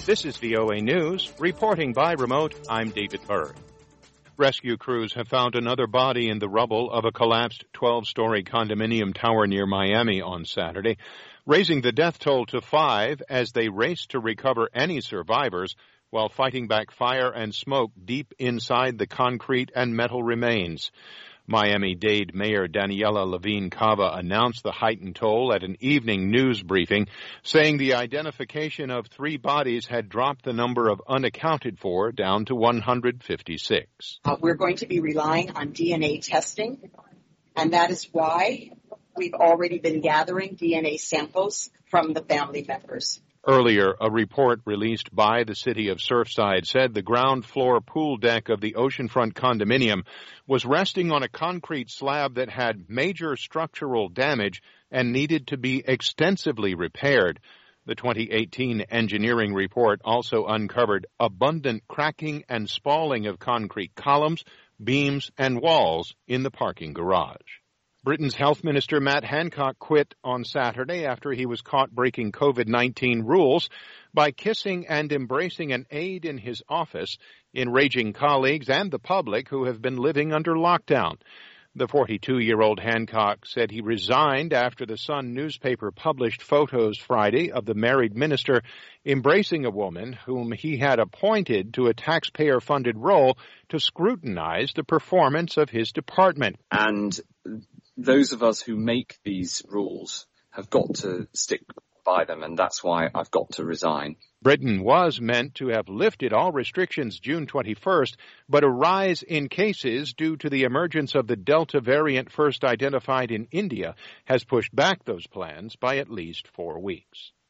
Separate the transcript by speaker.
Speaker 1: This is VOA News. Reporting by remote, I'm David Burr. Rescue crews have found another body in the rubble of a collapsed 12-story condominium tower near Miami on Saturday, raising the death toll to 5 as they race to recover any survivors while fighting back fire and smoke deep inside the concrete and metal remains. Miami-Dade Mayor Daniela Levine Cava announced the heightened toll at an evening news briefing, saying the identification of 3 bodies had dropped the number of unaccounted for down to 156.
Speaker 2: We're going to be relying on DNA testing, and that is why we've already been gathering DNA samples from the family members.
Speaker 1: Earlier, a report released by the city of Surfside said the ground floor pool deck of the oceanfront condominium was resting on a concrete slab that had major structural damage and needed to be extensively repaired. The 2018 engineering report also uncovered abundant cracking and spalling of concrete columns, beams, and walls in the parking garage. Britain's Health Minister Matt Hancock quit on Saturday after he was caught breaking COVID-19 rules by kissing and embracing an aide in his office, enraging colleagues and the public who have been living under lockdown. The 42-year-old Hancock said he resigned after the Sun newspaper published photos Friday of the married minister embracing a woman whom he had appointed to a taxpayer-funded role to scrutinize the performance of his department.
Speaker 3: And those of us who make these rules have got to stick by them, and that's why I've got to resign.
Speaker 1: Britain was meant to have lifted all restrictions June 21st, but a rise in cases due to the emergence of the Delta variant first identified in India has pushed back those plans by at least 4 weeks.